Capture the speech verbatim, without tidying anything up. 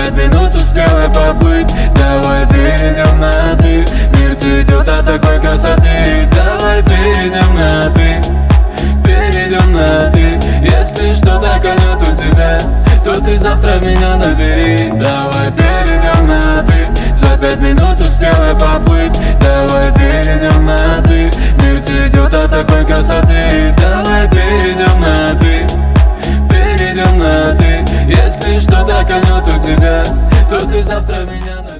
пять минут успела поплыть. Давай перейдем на ты, мир цветет от такой красоты. Давай перейдем на ты, перейдем на ты. Если что-то кольнет у тебя, то ты завтра меня набери. Давай перейдем на ты, за пять минут успела поплыть. Давай перейдем на ты, мир цветет от такой красоты. Давай перейдем на ты, перейдем на ты. Если что-то кольнет у тебя, то ты завтра меня набери.